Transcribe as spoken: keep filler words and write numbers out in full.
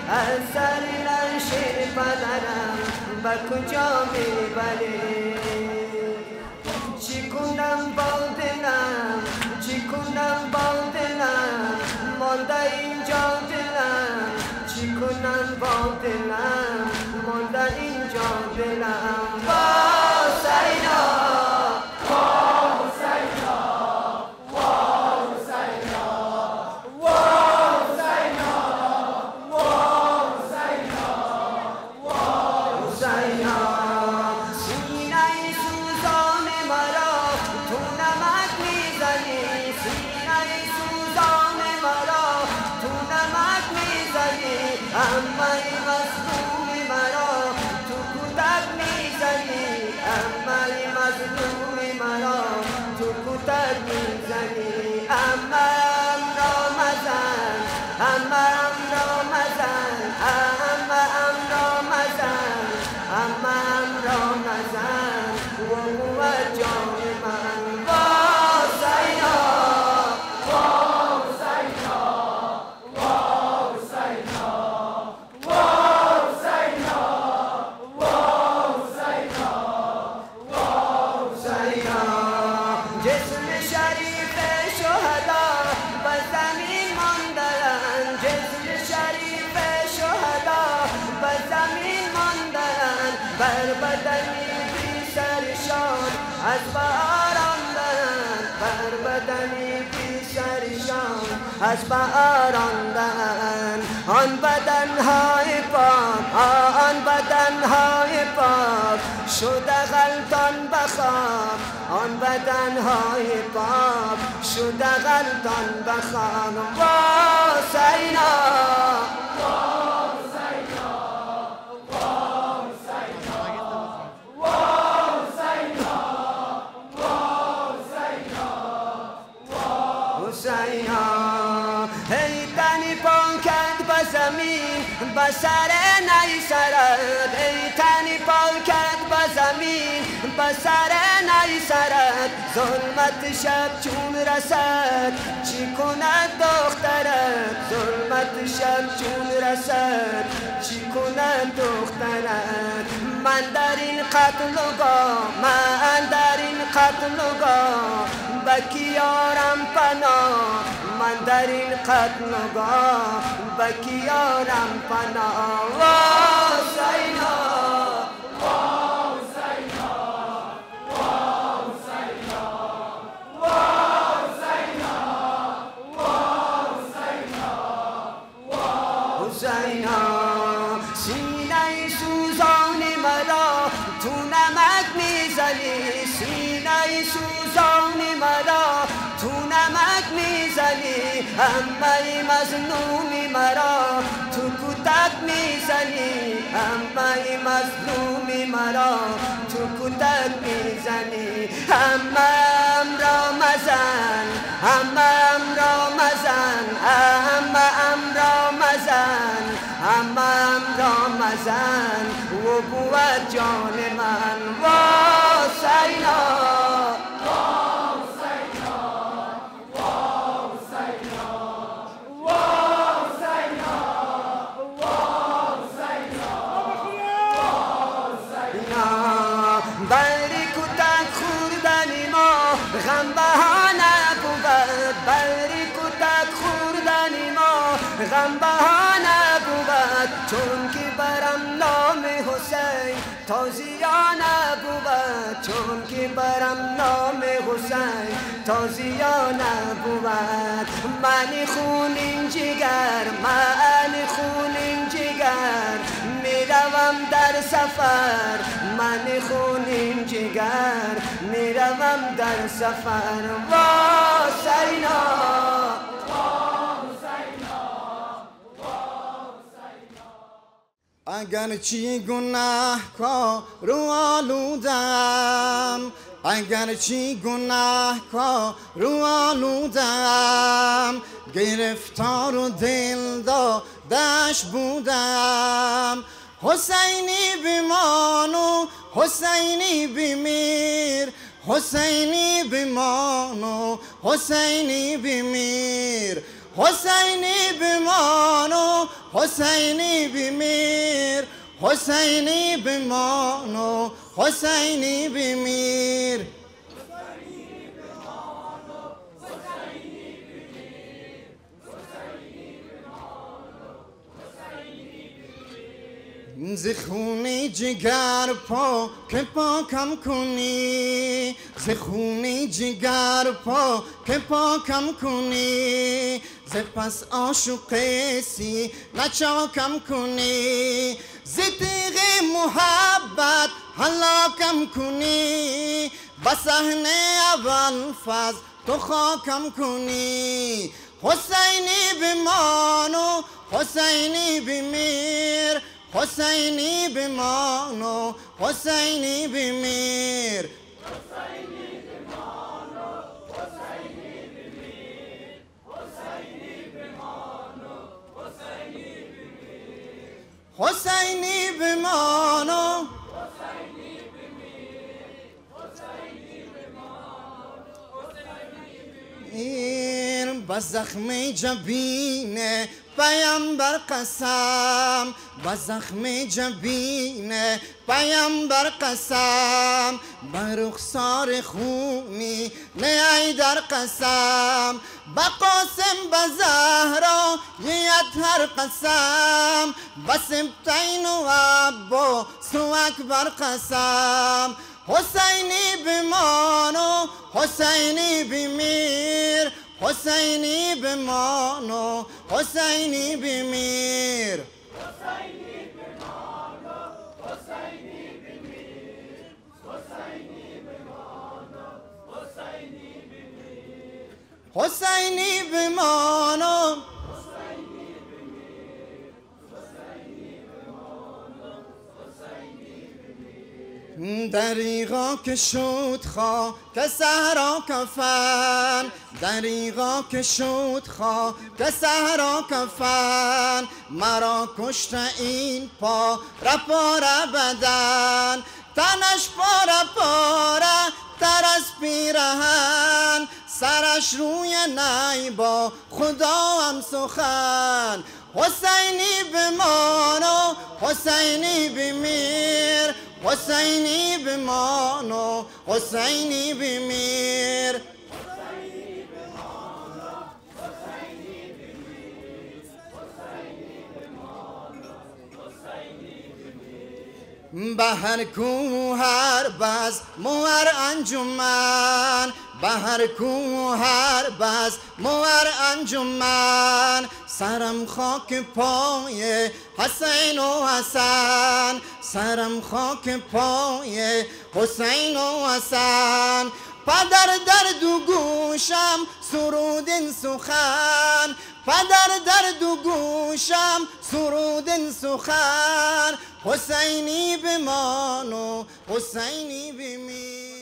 از سر لنشیر پدرم به کجا میبری؟ چی کنم با دلم، چی کنم با دلم، مانده اینجا دلم. چی کنم با دلم، مانده اینجا دلم. با حسینا، با حسینا، با حسینا، با حسینا، با حسینا، با حسینا. سینه سوزان مرا تو نمک میزنی، سینه سوزان مرا تو نمک میزنی. اما ای مظلومی مرا تو کتک میزنی، اما ای مظلومی مرا تو کتک میزنی. اما ام را مزن، اما ام را مزن، اما ام را مزن، اما ام را مزن. و قوت جان من با حسینا، با حسینا، با حسینا، با حسینا، با حسینا، با حسینا. جسم شریف شهدا به زمین ماندند، جسم شریف شهدا به زمین ماندند. بر بدنی بی سرشان از بهار آمدند، بر بدنی بی سرشان از بهار آمدند. آن بدنهای پاک، آن بدنهای پاک شده غلطان به خاک، آن بدنهای پاک شده غلطان به خاک. با حسینا، با حسینا، با حسینا، با حسینا، با حسینا، با حسینا. ای تنی پاکت به زمین به سر نیسرد، ای تنی پاکت به زمین به سر نیسرد. ظلمت شب چون رسد چی کند دخترت، ظلمت شب چون رسد چی کند دخترت. من در این قتلگاه، من در این قتلگاه به کی آرم پناه، من در این قتلگاه به کی آرم پناه. با حسینا، با حسینا، با حسینا، با حسینا، با حسینا، با حسینا. سینه سوزان مرا تو نمک میزنی، سینه سوزان مرا تو نمک میزنی. اما ای مظلومی مرا تو کتک میزنی، اما ای مظلومی مرا تو کتک میزنی. اما ام را مزن، اما ام را مزن، اما ام را مزن، اما ام را مزن. و بود جان من با حسینا، با حسینا، با حسینا، با حسینا، با حسینا، با حسینا. بری کتک خوردن ما غم بهانه بود، بری کتک خوردن ما غم بهانه بود. چون که برم نام حسین تازیانه بود، چون که برم نام حسین تازیانه بود. من خونین جگر، من خونین جگر میروم در سفر، من خونین جگر میروم در سفر. با حسینا، اگر چی گناه کار رو آلودم، اگر چی گناه کار رو آلودم، گرفتار و دل دادش بودم. حسینی بمان و حسینی بمیر، حسینی بمان و حسینی بمیر، حسینی بمان و و حسینی بمیر حسینی بمان و حسینی بمیر زخونی جگر پا که پاکم کنی زخونی جگر پا که پاکم کنی ز پس عاشق سی نچاکم کنی ز تیغ محبت هلاکم کنی با صحنه اول فاز تو خاکم کنی حسینی بمان و حسینی بمیر حسینی بمان و حسینی بمیر حسینی بمان و حسینی بمیر حسینی بمان و حسینی بمیر حسینی بمان و حسینی بمیر حسینی بمان حسینی بمیر با زخم جبین پیامبر قسم با زخم جبین پیامبر قسم با رخسار خونی نه در قسم با قاسم با زهرا یه اطهر قسم با سبتین و عباس و اکبر قسم حسینی بمان و حسینی بمیر حسینی بمان و حسینی بمیر حسینی بمان و حسینی بمیر حسینی بمان و حسینی بمیر حسینی بمان و حسینی بمیر حسینی بمان و حسینی بمیر دریغا که شد خواه که صحرا کفن دریغا که شد خواه که صحرا کفن مرا کشت این پا را پاره بدن تنش پاره پاره تر از پیرهن سرش روی نی با خدا هم سخن حسینی بمان و حسینی بمیر حسینی بمان و حسینی بمیر حسینی بمان و حسینی بمیر حسینی بمان و حسینی بمیر به هر کو هر بز موهر انجمن به هر کو هر بز موهر انجمن سرم خاک پای حسین و حسن سرم خاک پای حسین و حسن پدر در دو گوشم سرودن سخن پدر در دو گوشم سرودن سخن حسینی بمان و حسینی بمیر